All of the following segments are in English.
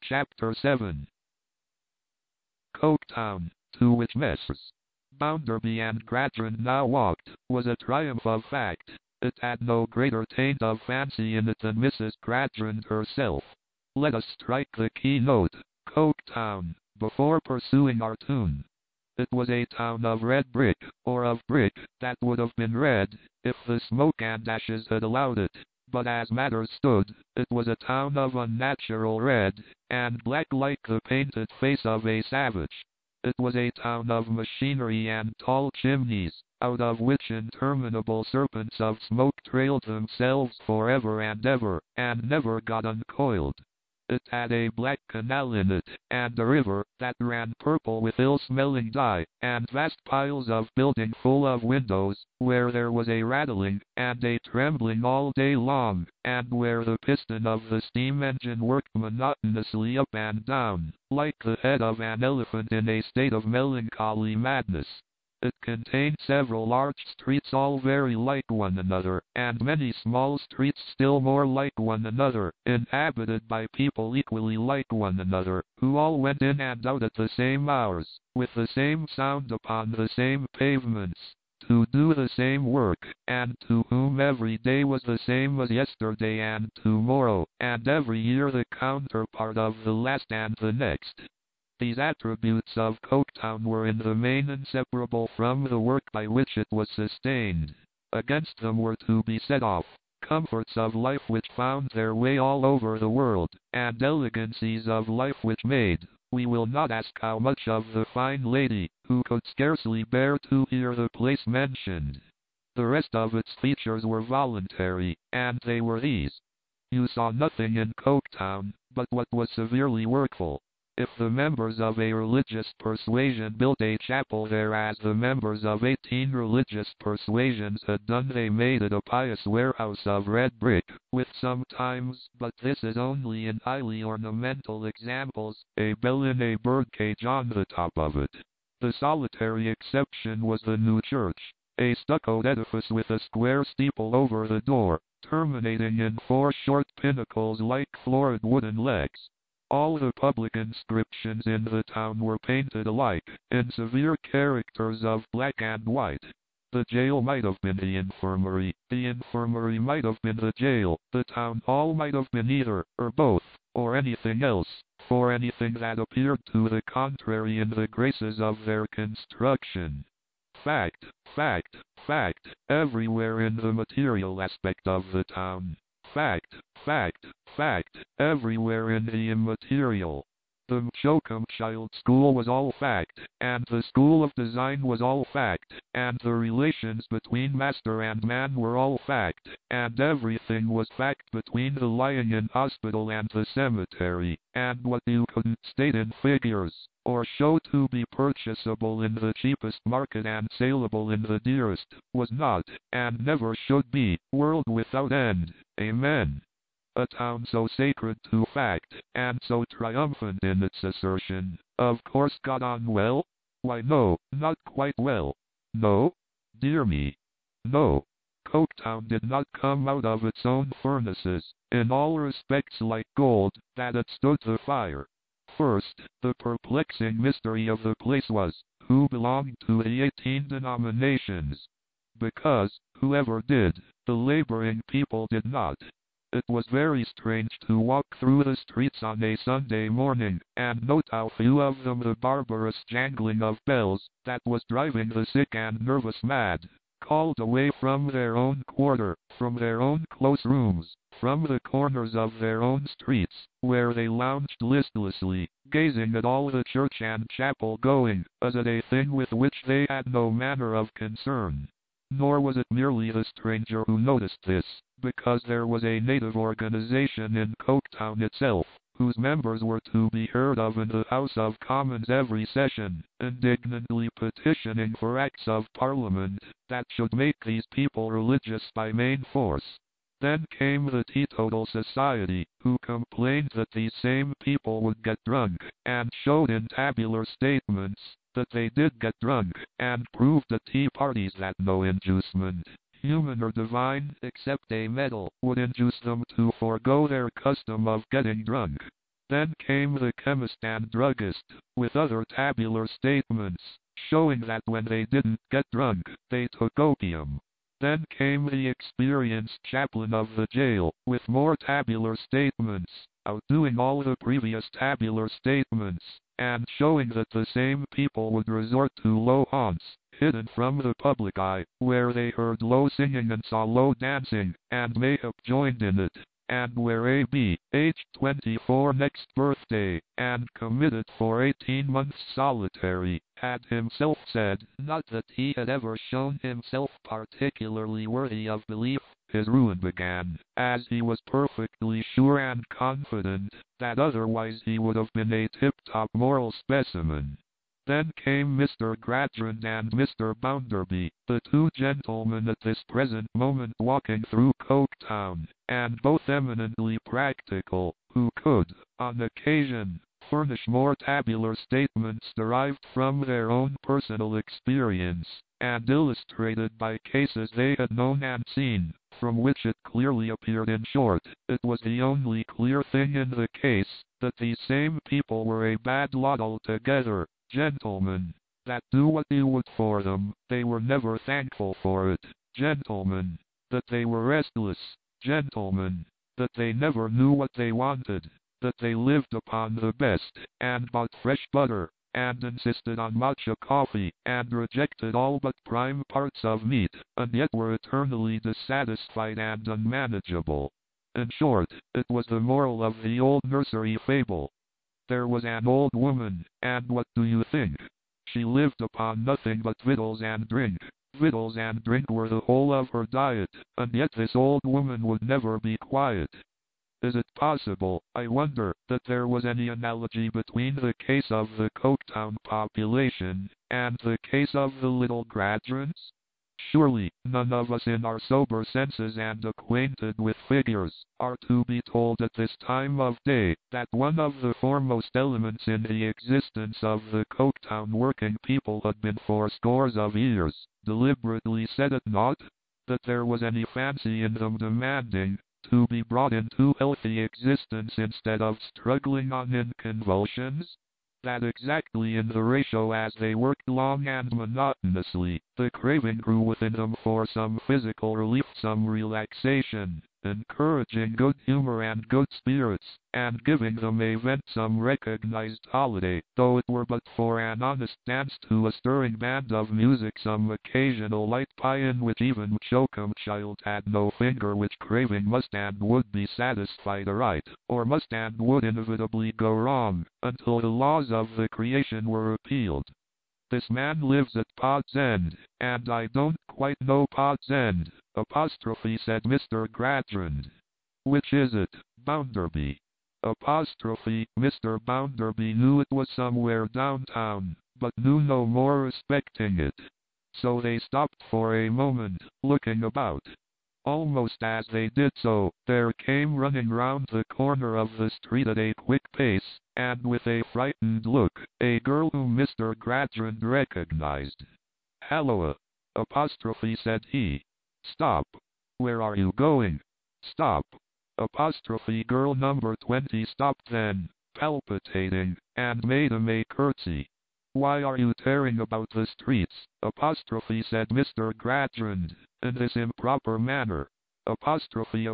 Chapter 7. Coketown, to which Messrs. Bounderby and Grattan now walked, was a triumph of fact. It had no greater taint of fancy in it than Mrs. Grattan herself. Let us strike the key note, Coketown, before pursuing our tune. It was a town of red brick, or of brick that would have been red, if the smoke and ashes had allowed it. But as matters stood, it was a town of unnatural red, and black like the painted face of a savage. It was a town of machinery and tall chimneys, out of which interminable serpents of smoke trailed themselves forever and ever, and never got uncoiled. It had a black canal in it, and a river that ran purple with ill-smelling dye, and vast piles of building full of windows, where there was a rattling and a trembling all day long, and where the piston of the steam engine worked monotonously up and down, like the head of an elephant in a state of melancholy madness. It contained several large streets all very like one another, and many small streets still more like one another, inhabited by people equally like one another, who all went in and out at the same hours, with the same sound upon the same pavements, to do the same work, and to whom every day was the same as yesterday and tomorrow, and every year the counterpart of the last and the next. These attributes of Coketown were in the main inseparable from the work by which it was sustained. Against them were to be set off comforts of life which found their way all over the world, and elegancies of life which made, we will not ask how much of the fine lady, who could scarcely bear to hear the place mentioned. The rest of its features were voluntary, and they were these. You saw nothing in Coketown but what was severely workful. If the members of a religious persuasion built a chapel there as the members of 18 religious persuasions had done, they made it a pious warehouse of red brick, with sometimes, but this is only in highly ornamental examples, a bell in a birdcage on the top of it. The solitary exception was the new church, a stuccoed edifice with a square steeple over the door, terminating in 4 short pinnacles like florid wooden legs. All the public inscriptions in the town were painted alike, in severe characters of black and white. The jail might have been the infirmary might have been the jail, the town hall might have been either, or both, or anything else, for anything that appeared to the contrary in the graces of their construction. Fact, fact, fact, everywhere in the material aspect of the town. Fact, fact, fact, everywhere in the immaterial. The Choakumchild School was all fact, and the School of Design was all fact, and the relations between master and man were all fact, and everything was fact between the lying-in hospital and the cemetery, and what you couldn't state in figures, or show to be purchasable in the cheapest market and saleable in the dearest, was not, and never should be, world without end. Amen. A town so sacred to fact, and so triumphant in its assertion, of course got on well? Why no, not quite well. No? Dear me. No. Coketown did not come out of its own furnaces, in all respects like gold, that had stood the fire. First, the perplexing mystery of the place was, who belonged to the 18 denominations. Because, whoever did, the laboring people did not. It was very strange to walk through the streets on a Sunday morning, and note how few of them the barbarous jangling of bells, that was driving the sick and nervous mad, called away from their own quarter, from their own close rooms, from the corners of their own streets, where they lounged listlessly, gazing at all the church and chapel going, as at a thing with which they had no manner of concern. Nor was it merely the stranger who noticed this, because there was a native organization in Coketown itself, whose members were to be heard of in the House of Commons every session, indignantly petitioning for Acts of Parliament that should make these people religious by main force. Then came the Teetotal Society, who complained that these same people would get drunk, and showed in tabular statements that they did get drunk, and proved at tea parties that no inducement, human or divine, except a medal, would induce them to forego their custom of getting drunk. Then came the chemist and druggist, with other tabular statements, showing that when they didn't get drunk, they took opium. Then came the experienced chaplain of the jail, with more tabular statements, outdoing all the previous tabular statements, and showing that the same people would resort to low haunts, hidden from the public eye, where they heard low singing and saw low dancing, and may have joined in it, and where A.B., aged 24 next birthday, and committed for 18 months solitary, had himself said, not that he had ever shown himself particularly worthy of belief. His ruin began, as he was perfectly sure and confident, that otherwise he would have been a tip-top moral specimen. Then came Mr. Gradgrind and Mr. Bounderby, the two gentlemen at this present moment walking through Coketown, and both eminently practical, who could, on occasion, furnish more tabular statements derived from their own personal experience, and illustrated by cases they had known and seen, from which it clearly appeared, in short, it was the only clear thing in the case, that these same people were a bad lot altogether. Gentlemen, that do what you would for them, they were never thankful for it. Gentlemen, that they were restless. Gentlemen, that they never knew what they wanted. That they lived upon the best, and bought fresh butter, and insisted on matcha coffee, and rejected all but prime parts of meat, and yet were eternally dissatisfied and unmanageable. In short, it was the moral of the old nursery fable. There was an old woman, and what do you think? She lived upon nothing but victuals and drink. Victuals and drink were the whole of her diet, and yet this old woman would never be quiet. Is it possible, I wonder, that there was any analogy between the case of the Coketown population, and the case of the little Gradgrinds? Surely, none of us in our sober senses and acquainted with figures, are to be told at this time of day, that one of the foremost elements in the existence of the Coketown working people had been for scores of years, deliberately set at naught? That there was any fancy in them demanding, to be brought into healthy existence instead of struggling on in convulsions? That exactly in the ratio as they worked long and monotonously, the craving grew within them for some physical relief, some relaxation, encouraging good humor and good spirits, and giving them a vent, some recognized holiday, though it were but for an honest dance to a stirring band of music, some occasional light pie in which even Choakumchild had no finger, which craving must and would be satisfied aright, or must and would inevitably go wrong, until the laws of the creation were repealed. This man lives at Pod's End, and I don't quite know Pod's End, apostrophe, said Mr. Gradgrind. Which is it, Bounderby? Apostrophe, Mr. Bounderby knew it was somewhere downtown, but knew no more respecting it. So they stopped for a moment, looking about. Almost as they did so, there came running round the corner of the street at a quick pace, and with a frightened look, a girl whom Mr. Gradgrind recognized. "Halloa! Apostrophe," said he. "Stop! Where are you going? Stop!" Apostrophe girl number 20 stopped then, palpitating, and made him a curtsy. "Why are you tearing about the streets?" Apostrophe, said Mr. Gradgrind, in this improper manner. Apostrophe,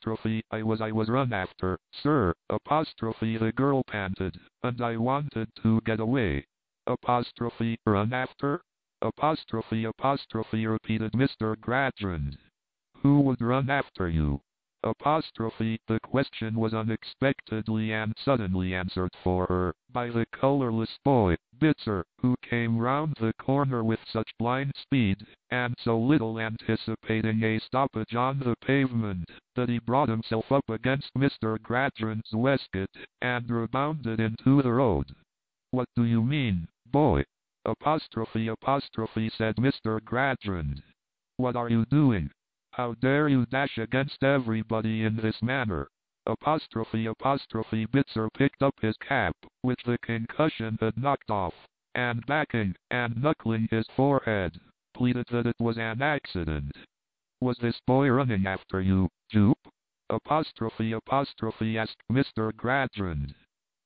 I was run after, sir. Apostrophe, the girl panted, and I wanted to get away. Apostrophe, run after? Apostrophe, repeated Mr. Gradgrind. Who would run after you? Apostrophe, the question was unexpectedly and suddenly answered for her, by the colorless boy, Bitzer, who came round the corner with such blind speed, and so little anticipating a stoppage on the pavement, that he brought himself up against Mr. Gradgrind's waistcoat, and rebounded into the road. "What do you mean, boy?" Apostrophe, said Mr. Gradgrind. "What are you doing? How dare you dash against everybody in this manner?" Apostrophe, Bitzer picked up his cap, which the concussion had knocked off, and backing, and knuckling his forehead, pleaded that it was an accident. "Was this boy running after you, Jupe?" Apostrophe, asked Mr. Gradgrind.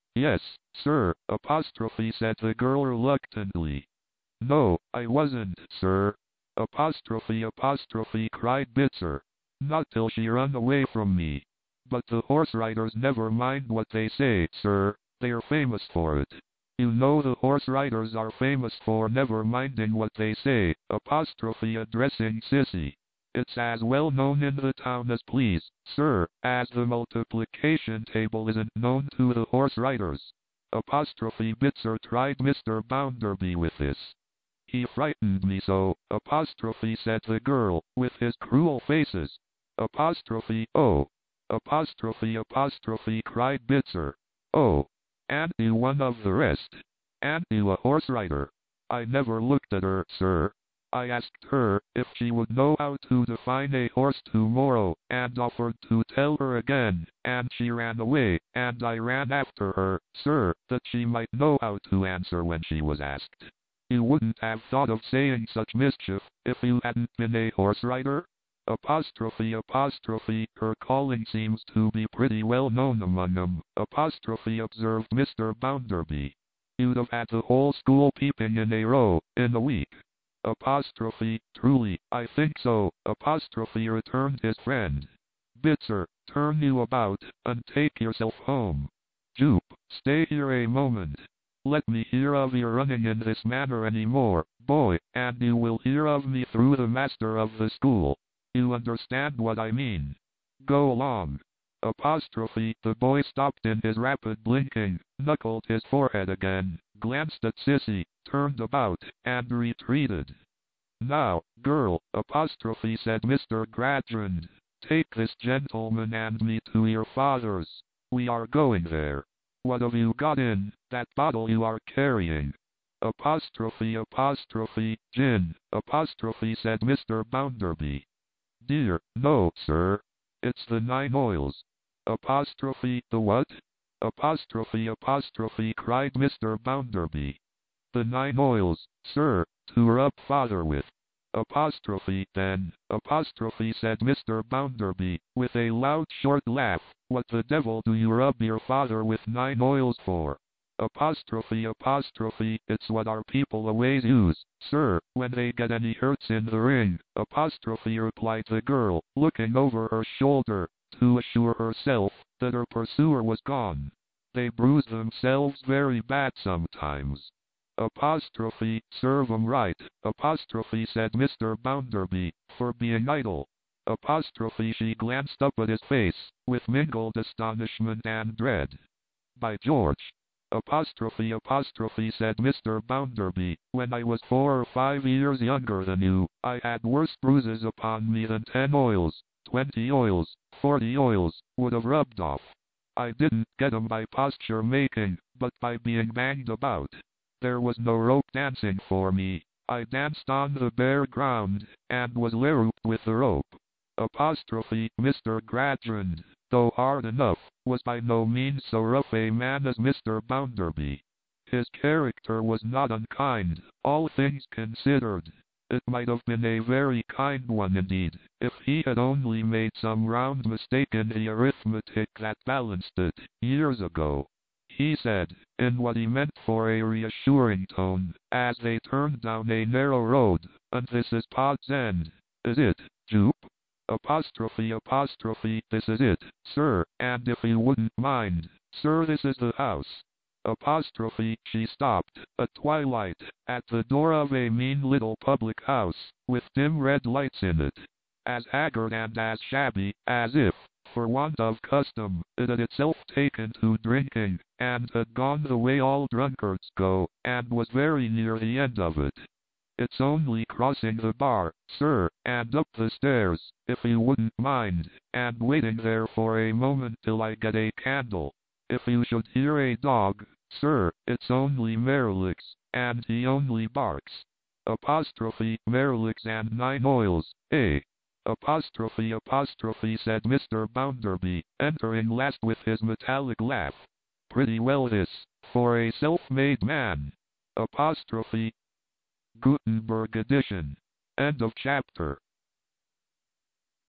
Yes, sir, apostrophe, said the girl reluctantly. No, I wasn't, sir. Apostrophe, apostrophe, cried Bitzer. Not till she run away from me. But the horse riders never mind what they say, sir. They're famous for it. You know the horse riders are famous for never minding what they say, apostrophe, addressing Sissy. It's as well known in the town as please, sir, as the multiplication table isn't known to the horse riders. Apostrophe, Bitzer tried Mr. Bounderby with this. He frightened me so, apostrophe, said the girl, with his cruel faces. Apostrophe, oh. Apostrophe, apostrophe, cried Bitzer. Oh. And you one of the rest. And you a horse rider. I never looked at her, sir. I asked her if she would know how to define a horse tomorrow, and offered to tell her again, and she ran away, and I ran after her, sir, that she might know how to answer when she was asked. You wouldn't have thought of saying such mischief, if you hadn't been a horse rider? Apostrophe, apostrophe, her calling seems to be pretty well known among 'em, apostrophe, observed Mr. Bounderby. You'd have had the whole school peeping in a row, in a week. Apostrophe, truly, I think so, apostrophe, returned his friend. Bitzer, turn you about, and take yourself home. Jupe, stay here a moment. Let me hear of your running in this manner any more, boy, and you will hear of me through the master of the school. You understand what I mean. Go along. Apostrophe, the boy stopped in his rapid blinking, knuckled his forehead again, glanced at Sissy, turned about, and retreated. Now, girl, apostrophe, said Mr. Gradgrind, take this gentleman and me to your father's. We are going there. What have you got in that bottle you are carrying? Apostrophe, apostrophe, gin, apostrophe, said Mr. Bounderby. Dear, no, sir. It's the 9 oils. Apostrophe, the what? Apostrophe, apostrophe, cried Mr. Bounderby. The 9 oils, sir, to rub father with. Apostrophe, then, apostrophe, said Mr. Bounderby, with a loud short laugh. What the devil do you rub your father with 9 oils for? Apostrophe, apostrophe, it's what our people always use, sir, when they get any hurts in the ring. Apostrophe, replied the girl, looking over her shoulder, to assure herself that her pursuer was gone. They bruise themselves very bad sometimes. Apostrophe, serve 'em right, apostrophe, said Mr. Bounderby, for being idle. Apostrophe, she glanced up at his face, with mingled astonishment and dread. By George! Apostrophe, apostrophe, said Mr. Bounderby, when I was 4 or 5 years younger than you, I had worse bruises upon me than 10 oils, 20 oils, 40 oils, would have rubbed off. I didn't get 'em by posture making, but by being banged about. There was no rope dancing for me. I danced on the bare ground, and was lerrooped with the rope. Apostrophe, Mr. Gradgrind, though hard enough, was by no means so rough a man as Mr. Bounderby. His character was not unkind, all things considered. It might have been a very kind one indeed, if he had only made some round mistake in the arithmetic that balanced it, years ago. He said, in what he meant for a reassuring tone, as they turned down a narrow road, and this is Pod's End, is it, Jupe? Apostrophe, apostrophe, this is it, sir, and if you wouldn't mind, sir, this is the house. Apostrophe, she stopped, at twilight, at the door of a mean little public house, with dim red lights in it, as haggard and as shabby, as if, for want of custom, it had itself taken to drinking, and had gone the way all drunkards go, and was very near the end of it. It's only crossing the bar, sir, and up the stairs, if you wouldn't mind, and waiting there for a moment till I get a candle. If you should hear a dog, sir, it's only Merrilies, and he only barks. Apostrophe, Merrilies and 9 oils, eh? Apostrophe, apostrophe, said Mr. Bounderby, entering last with his metallic laugh. Pretty well this, for a self-made man. Apostrophe, Gutenberg edition. End of chapter.